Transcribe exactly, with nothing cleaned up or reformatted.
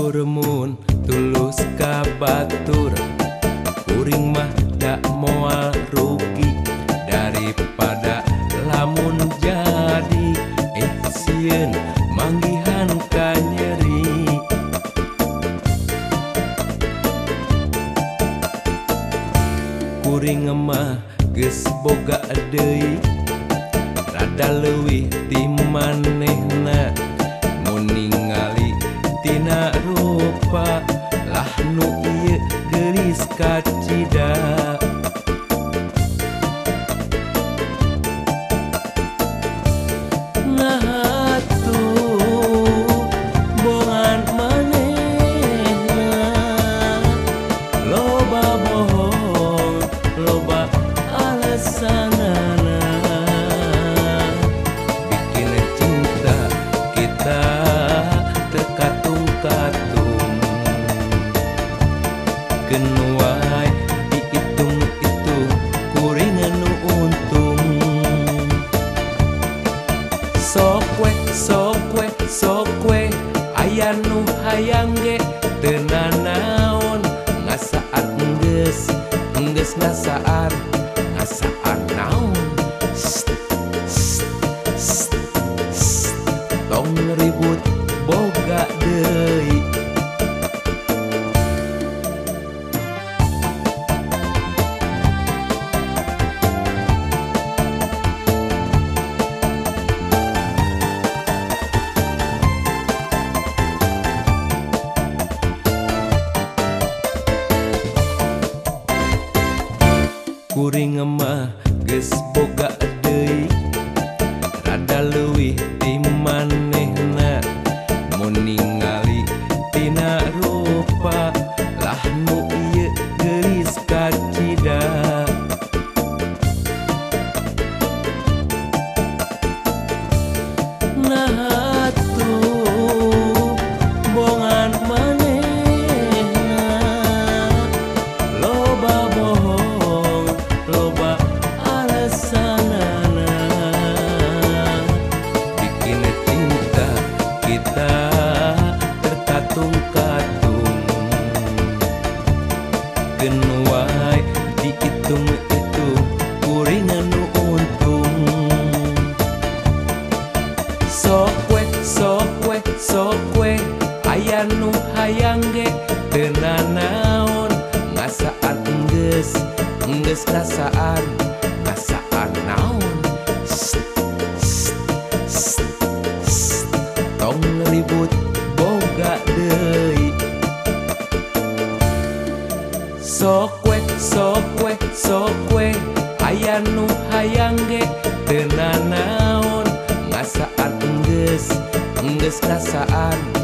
Syukurmun tulus kabatur, kuring mah dak moal rugi daripada lamun jadi eh sieun manggihan ka nyeri. Kuring mah geus boga deui rada leuwih ti manehna, mun ningali tina rupa lah nu ieu geulis kacida. Nah atuh bohongan manehna, loba bohong loba alasanana, bikin cinta kita terkatung-katung. Keun wae diitung-itung kuring nu untung. Sok we sok we sok we aya nu hayang ge teu nanaon, ngasaan geus geus ngasaan ngasaan naon. Sst, sst, sst, sst. Tong ribut boga deui. Kuring mah geus boga deui rada leuwih ti manehna, mun ningali tina rupa lah nu ieu geulis kacida. Nah atuh bohongan manehna, loba bohong loba alasanana, bikin cinta kita terkatung-katung. Keun wae diitung-itung kuring nu untung. Sok we sok we sok we aya nu hayang ge teu nanaon, ngasaan geus geus ngasaan ngasaan naon. Sst, sst, sst, sst. Tong ribut boga deui. Sok we sok we sok we aya nu hayang ge teu nanaon, ngasaan geus geus ngasaan